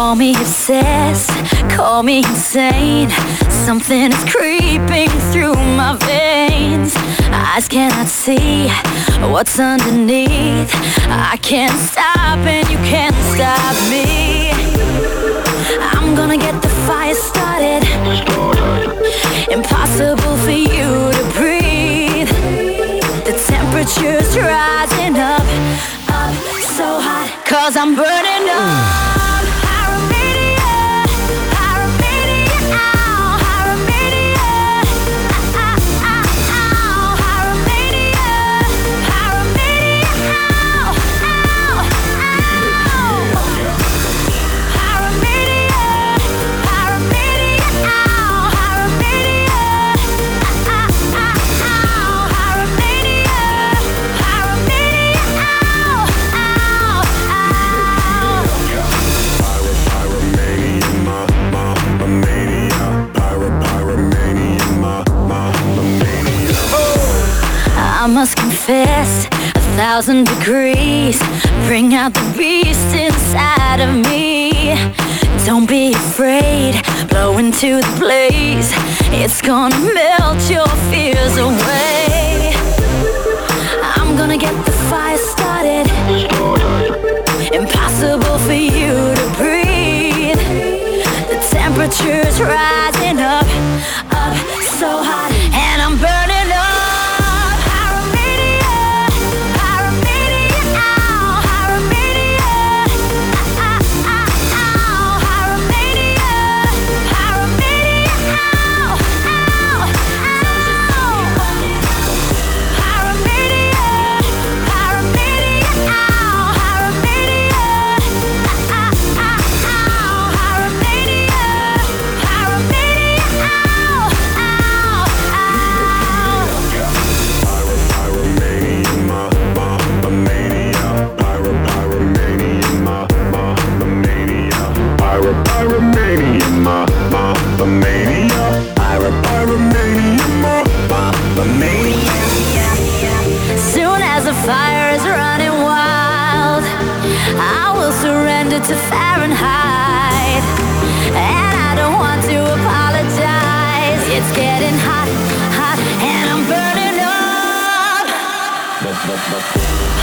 Call me obsessed, call me insane. Something is creeping through my veins. Eyes cannot see what's underneath. I can't stop and you can't stop me. I'm gonna get the fire started. Impossible for you to breathe. The temperature's rising up, up so hot, 'cause I'm burning up. I must confess, 1,000 degrees bring out the beast inside of me. Don't be afraid, blow into the blaze. It's gonna melt your fears away. I'm gonna get the fire started. Impossible for you to breathe. The temperature's rising up, up so hot, and I'm burning up. Soon as the fire is running wild, I will surrender to Fahrenheit. And I don't want to apologize. It's getting hot, hot, and I'm burning up.